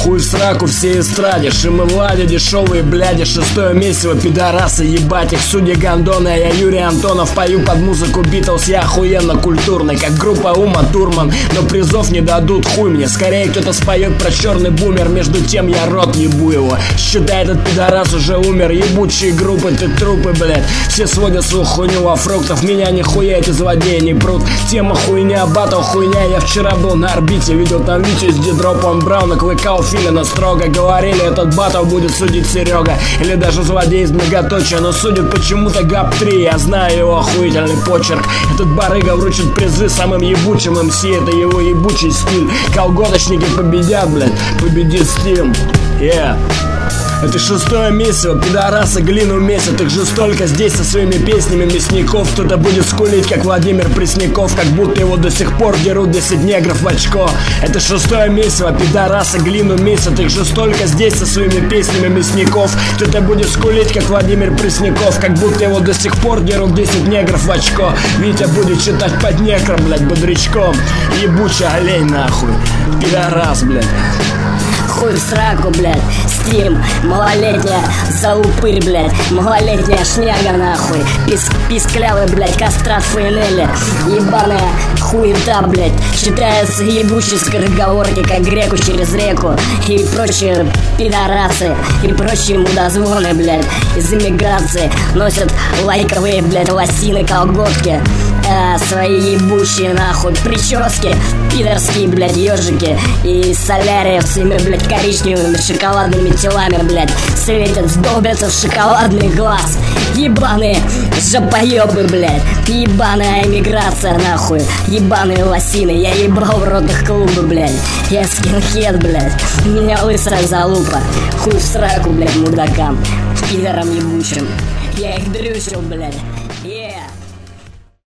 Хуй в сраку все эстраде, Шимы Влади, дешевые бляди, шестое месиво, пидорасы, ебать их судьи гондоны. А я Юрий Антонов, пою под музыку Битлз, я охуенно культурный, как группа Ума Турман, но призов не дадут, хуй мне. Скорее кто-то споет про черный бумер, между тем я рот ебу его. Считай, этот пидорас уже умер, ебучие группы, ты трупы, блядь. Все сводят свою хуйню во фруктов, меня нихуя эти злодеи не прут. Тема хуйня, батл хуйня, я вчера был на орбите, видел там Витю с Дидропом Брауна, клыкал Филина строго. Говорили, этот батл будет судить Серега, или даже злодей из многоточия, но судит почему-то ГАП-3, я знаю его охуительный почерк. Этот барыга вручит призы самым ебучим МС, это его ебучий стиль. Колготочники победят, блядь, победит Steam. Это шестое месиво, пидорасы глину месяц. Их же столько здесь со своими песнями мясников. Кто-то будет скулить, как Владимир Пресняков, как будто его до сих пор дерут 10 негров в очко. Это шестое месиво, пидорасы глину месяц. Их же столько здесь со своими песнями мясников. Кто-то будет скулить, как Владимир Пресняков, как будто его до сих пор дерут 10 негров в очко. Витя будет читать под некром, блядь, бодрячком. Ебучий олень, нахуй. Пидорас, блядь. Хуй в сраку, блядь, Steam, малолетняя заупырь, блядь, малолетняя шняга, нахуй, писклявый, блядь, кастрат Фейнелли, ебаная хуета, блядь, считается ебучей скороговорки, как греку через реку, и прочие пидорасы, и прочие мудозвоны, блядь, из эмиграции носят лайковые, блядь, лосины, колготки, свои ебучие, нахуй, прически, пидорские, блядь, ежики, и солярия с своими, блядь, коричневыми шоколадными телами, блядь, светят, сдолбятся в шоколадный глаз. Ебаные жопоебы, блядь, ебаная эмиграция, нахуй, ебаные лосины, я ебал в рот их клубы, блядь, я скинхед, блядь, у меня лысая залупа, хуй в сраку, блядь, мудакам, пидорам ебучим, я их дрючил, блядь,